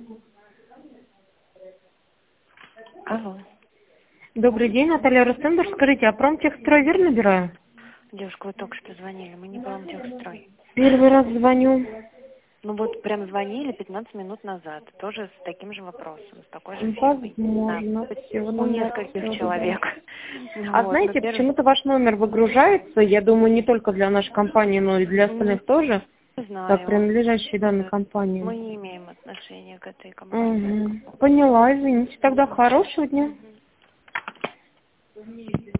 Алло. Добрый день, Наталья Рустемберг. Скажите, а Промтехстрой верно набираю? Девушка, вы только что звонили, мы не Промтехстрой. Первый раз звоню. Ну вот прям звонили 15 минут назад, тоже с таким же вопросом, с такой же фирмой. Возможно, Да. всего У номер. нескольких человек. А Вот, но знаете, первый... почему-то ваш номер выгружается, я думаю, не только для нашей компании, но и для остальных тоже, Не как знаю, принадлежащий данной мы компании. не имеем отношения к этой компании. Угу. Поняла, извините. Тогда хорошего дня. Мгм.